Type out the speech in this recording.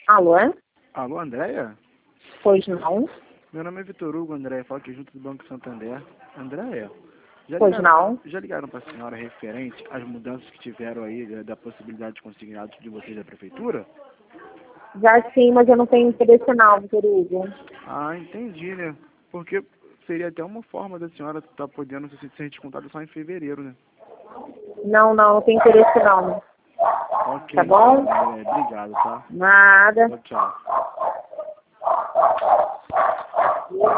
Alô? Alô, Andréia? Pois não? Meu nome é Vitor Hugo, Andréia. Falo aqui junto do Banco Santander. Andréia, Pois não? já ligaram para a senhora referente às mudanças que tiveram aí da possibilidade de consignados de vocês da prefeitura? Já sim, mas eu não tenho interesse não, Vitor Hugo. Ah, entendi, né? Porque seria até uma forma da senhora estar podendo ser descontada só em fevereiro, né? Não tenho interesse não. Ok, Tá bom? Andréia, obrigado, tá? Nada. Tchau, tchau.